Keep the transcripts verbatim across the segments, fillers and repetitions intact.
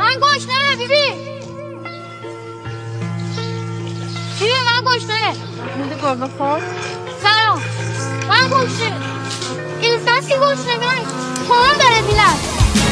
من گشنه بیبی بیبی من گشنه میده گربه خور سلام من گشنه این ساس که گشنه من خورم داره میلد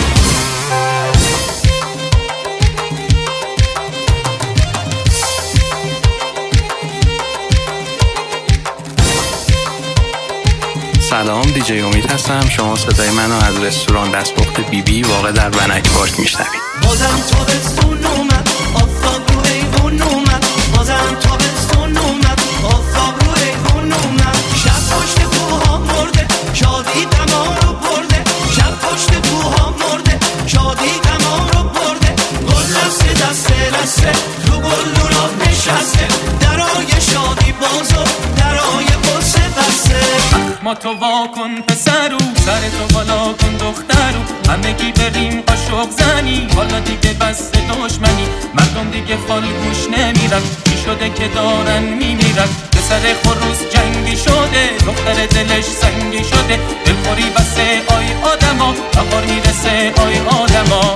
سلام، دیجی امید هستم. شما صدای منو از رستوران دستپخت بی بی واقع در بنک پارک میشنوید. بازم تابستون اومد، آفتاب رو ایوون اومد. بازم تابستون اومد، آفتاب رو ایوون اومد. شب پشت کوها مرده، شادی دما رو برده. شب پشت کوها مرده، شادی دما رو برده. گل دسته دسته دسته رو گلدونا نشسته. درای شادی بازو، درای قصه بسته. ما تو واکن پسرو، سر تو بالا کن دخترو. همگی بریم قاشق زنی، حالا دیگه بس دشمنی. مردم دیگه فالگوش نمیرن، چی شده که دارن میمیرن. پسر خروس جنگی شده، دختر دلش سنگی شده. دلخوری بسه آی آدما، بهار میرسه آی آدما.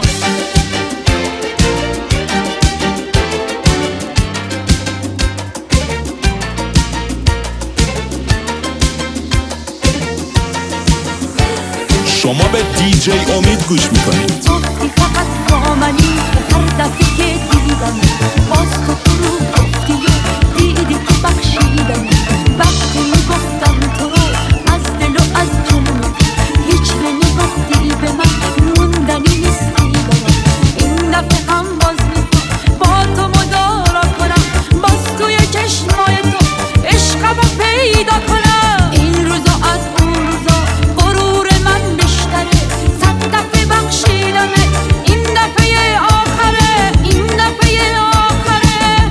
شما به دیجی امید گوش میکنید. گفتی فقط با منی، هر دفعه که دیدم باز تو فرو گفتی و دیدی که بخشیدم. وقتی میگفتم تو رو از دل و از جنون، هیچ نمیگفتی به من موندنی نیستی برام. این دفعه هم باز میخوام با تو مدارا کنم، باز توی چشمای تو عشقمو پیدا کنم. این روزا از اون روزا غرور من بیشتره، صد دفعه بخشیدمه، این دفعه آخره، این دفعه آخره.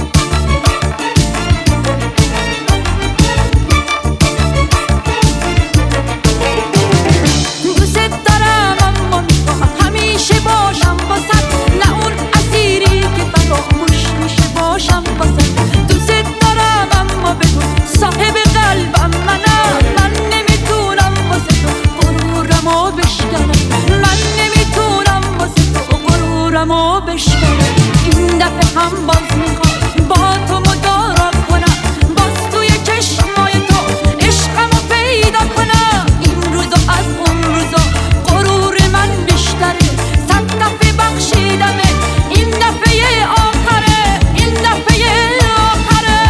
دوست دارم اما میخوام همیشه باشم باسد، نه اون اسیری که فراموش میشه باشم باسد. دوست دارم اما بگو صاحب قلبم منم، من نمیتونم واسه تو غرورمو بشکنم. من نمیتونم واسه تو غرورمو بشکنم. این دفعه هم باز میخوام با تو مدارا کنم، باز توی چشمای تو عشقمو پیدا کنم. این روزا از اون روزا غرور من بیشتره، صد دفعه بخشیدمه، این دفعه آخره، این دفعه آخره.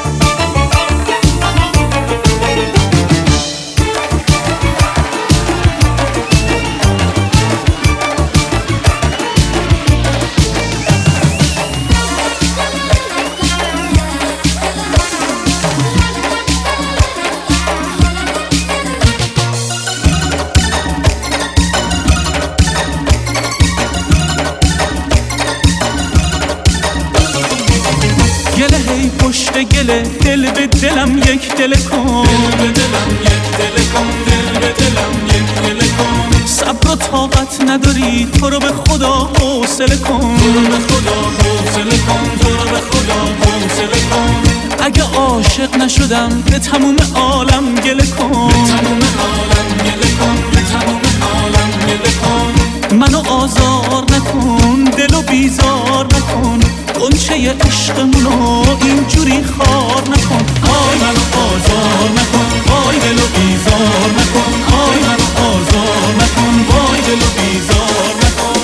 گله هی پشت گله، دل به دلم یک دل کن. دل به دلم یک دل کن، دل به دلم یک دل کن. صبر و طاقت نداری، تو رو به خدا حوصله کن. تو رو به خدا حوصله کن، تو رو به خدا حوصله کن. اگه عاشق نشدم به تموم عالم گله کن. به تموم عالم گله کن، به تموم عالم گله کن. منو آزار نکن، دلو بیزار نکن. قنچه عشقمونو اینجوری خار نکن. آی منو آزار نکن، آی دلو بیزار نکن. آی منو آزار نکن، وای دلو بیزار نکن.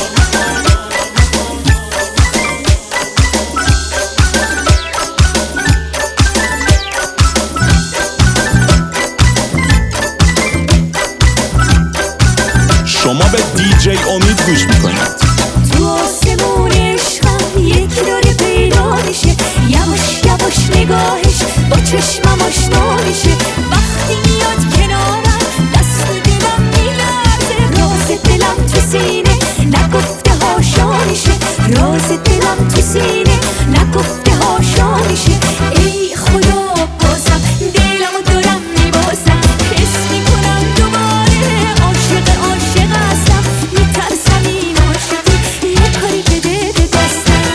شما به دیجی امید گوش میکنید. تو آسمون عشقم یکی داره پیدا میشه، یواش یواش نگاهش با چشمم آشنا میشه. وقتی میاد کنارم دست دلم میلرزه، راز دلم تو سینه نگفته هاشا میشه. راز دلم تو سینه نگفته هاشا میشه. ای خدا بازم دلمو دارم میبازم، حس میکنم دوباره عاشق عاشق هستم. میترسم این عاشقی یه کاری بده به دستم.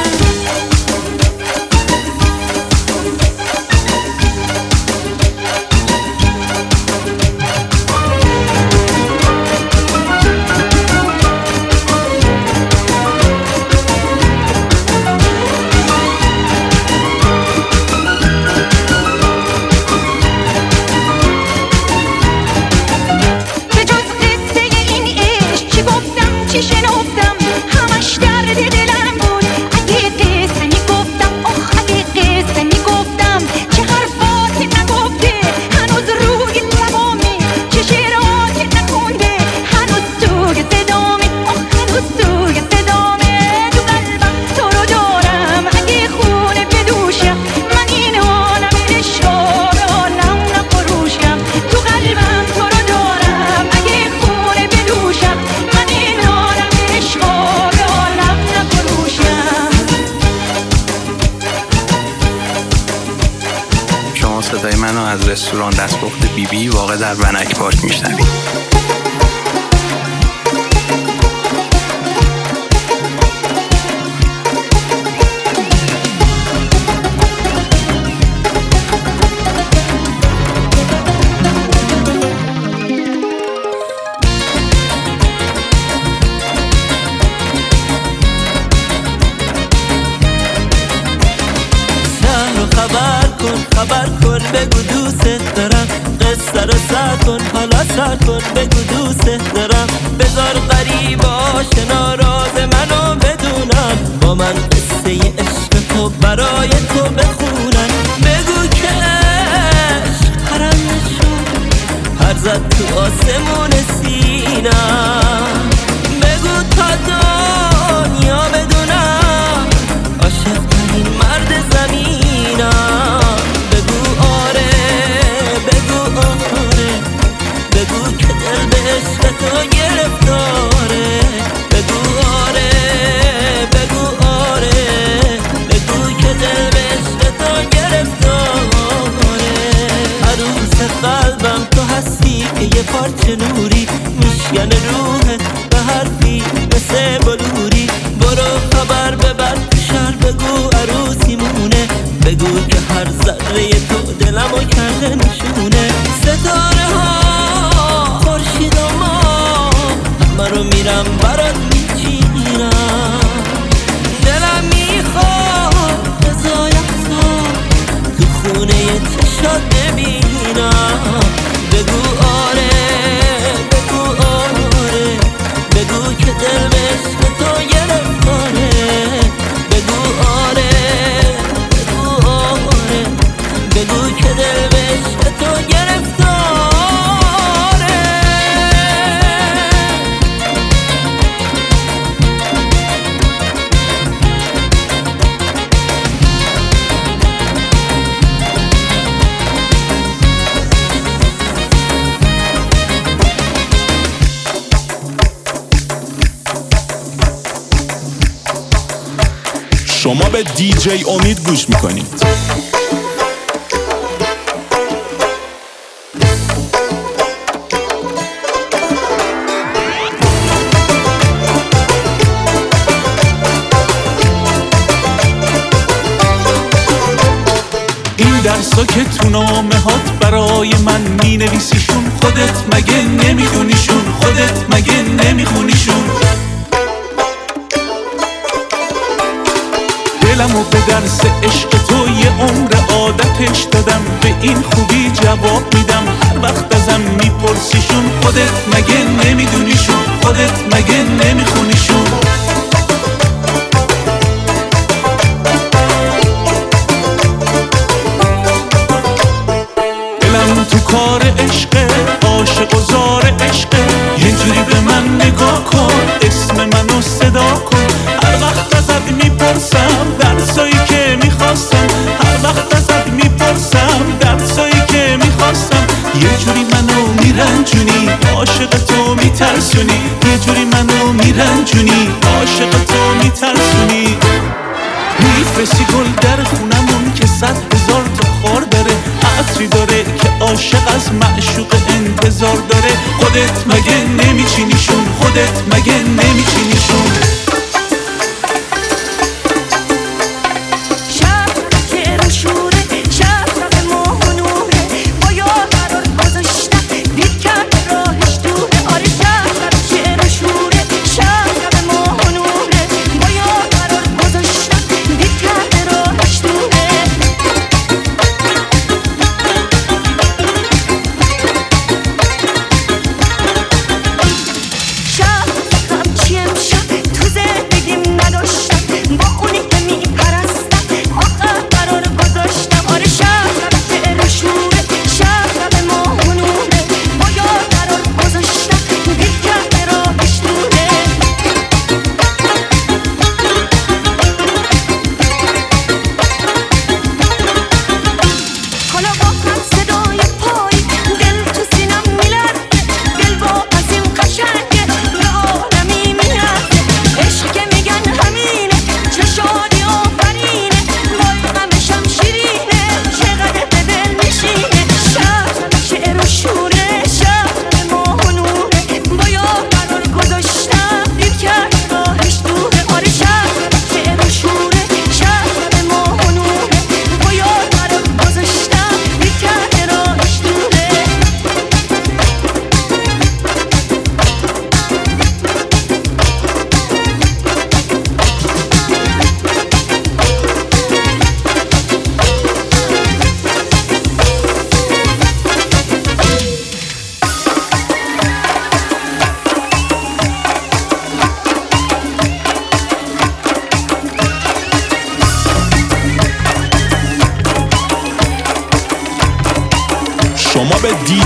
رستوران دستپخت بی بی واقع در ونک پارک میشنوید. خبر کن خبر کن بگو دوست دارم، قصه رو سر کن حالا سر کن بگو دوست دارم، بذار غریب آشنا راز منو بدونن، با من قصه عشق تو برای تو بخونن، بگو که عشق حرم نشد پر زد تو آسمون سینم، بگو تا دنیا بدونم عاشق ترین مرد زمینم، بگو آره بگو آره بگو که دل به عشق تو گرفتاره، بگو آره بگو آره بگو که دل به عشق تو گرفتاره، عروس قلبم تو هستی که یه پارچه نوری میشکنه روحت به حرفی مثل بلوری، برو خبر ببر شهر بگو عروسی مونه، بگو که هر ذره تو دلمو کرده نشونه، ستاره ها خورشید و ما همه رو میرم برات میچینم، دلم میخواد رضایت تو خونه چشات ببینم، بگو آره بگو آره بگو که دل به عشق تو گرفتاره، بگو آره بگو آره بگو که دل به عشق تو گرفتاره. شما به دیجی امید گوش میکنید. این درسا که تو نامه هات برای من مینویسیشون، خودت مگه نمیخونیشون؟ خودت مگه نمیخونیشون؟ دلمو به درس عشق تو یه عمر عادتش دادم، به این خوبی جواب میدم هر وقت ازم میپرسیشون، خودت مگه نمیدونیشون؟ خودت مگه نمیخونیشون؟ دلم تو کار عشقه، عاشق و زار عشقه، یه جوری به من نگاه کن، اسم منو صدا کن، هر وقت ازت میپرسم درسایی که میخواستم، هر وقت ازت میپرسم درسایی که میخواستم، یه جوری منو میرنجونی عاشق تو میترسونی، یه جوری منو میرنجونی عاشق تو میترسونی، میفرستی گل در خونمون که صد هزار تا خار داره، عطری داره که عاشق از معشوق انتظار داره، خودت مگه نمیچینیشون؟ خودت مگه نمیچینیشون؟ شهر همچی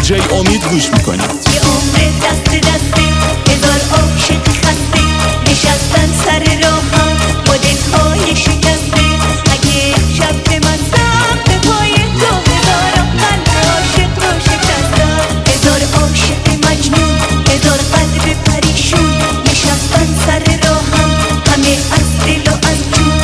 دیجی امید گوش میکنید. یه عمر دست دسته هزار عاشق خسته نشستن سر راهم با دلهای شکسته. اگه شب که مستم به پای تو هزارم قلب عاشق رو شکستم. هزار عاشق مجنون هزار قلب پریشون نشستن سر راهم همه از دل و از جون.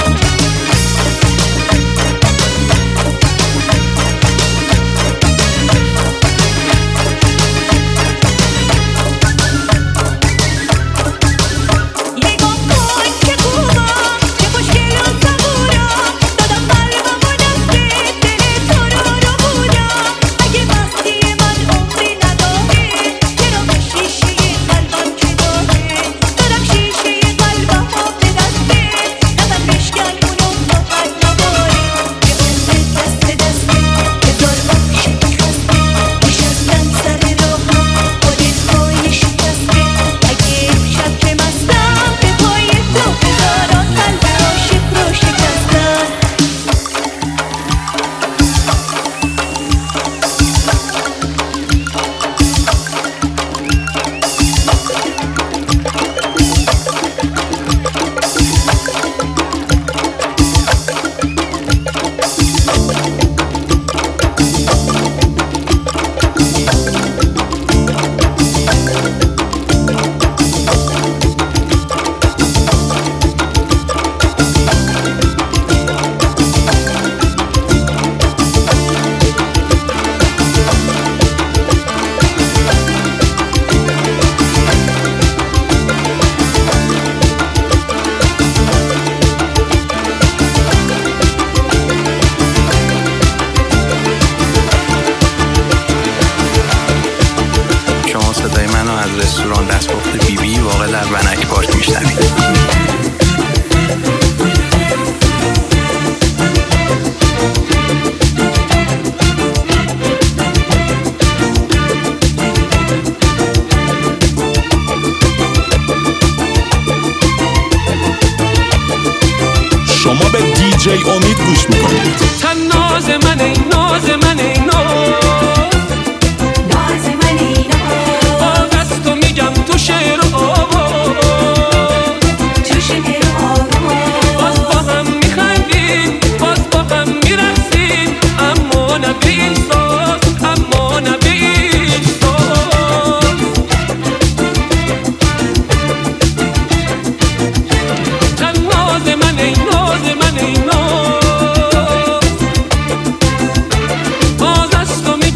رستوران دستپخت بی بی واقع در ونک پارک میشنوید. شما به دیجی امید گوش میکنید. تن ناز من ای ناز من ای ناز ناز من ای ناز باز از تو میگم تو شعر و آواز تو شعر و آواز باز با هم میخندیم باز با هم میرقصیم اما نه به این ساز اما نه به این ساز تن ناز من ای ناز من ای ناز باز از تو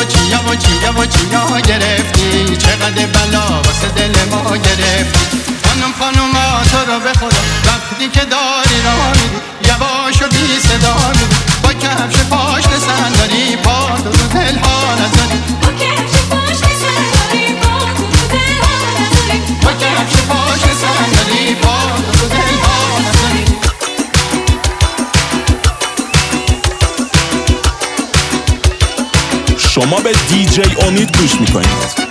و چیا و چیا و چیا گرفتی، چقدر بلا واسه دل ما گرفتی. خانم خانوما تو رو به خدا وقتی که داری راه میری یواش و بی صدا میری، با کفش پاشن صندلی پا تو رو دل ها نذاری، با کفش پاشن صندلی پا تو رو دل ها نذاری، با کفش پاشن صندلی پا تو رو دل ها نذاری. شما به دیجی امید گوش میکنید.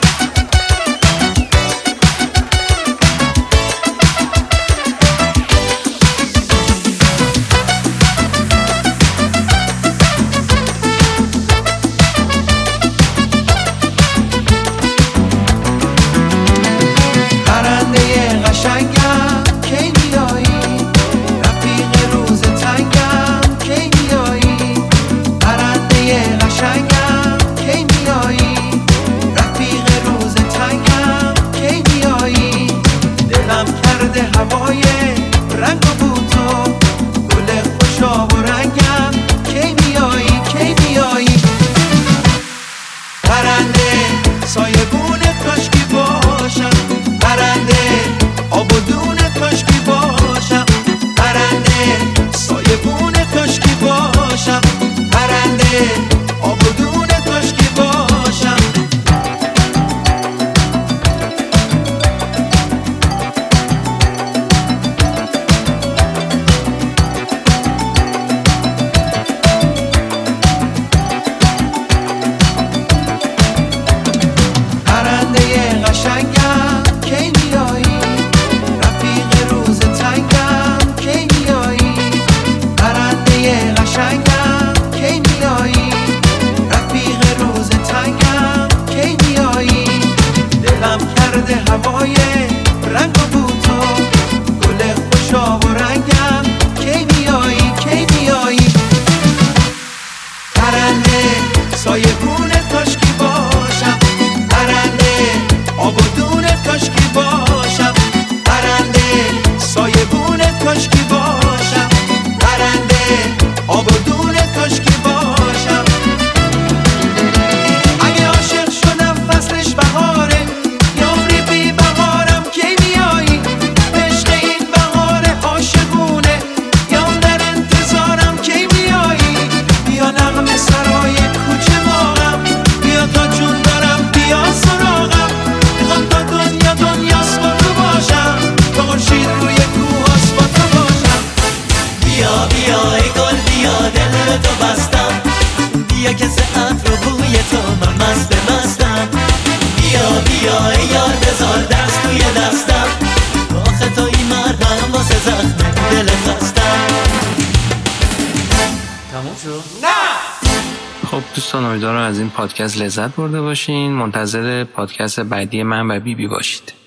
خب دوستان امیدوارم از این پادکست لذت برده باشین. منتظر پادکست بعدی من و بیبی باشید.